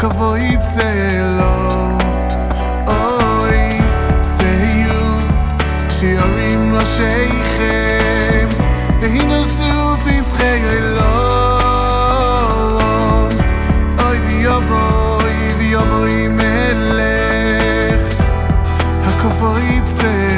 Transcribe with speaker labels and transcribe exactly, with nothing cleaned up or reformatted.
Speaker 1: הכבוד יצא לו. אוי, סייו כשיורים ראשיכם והינוסו פסחי אלום. אוי ויבואי ויבואי מלך, הכבוד יצא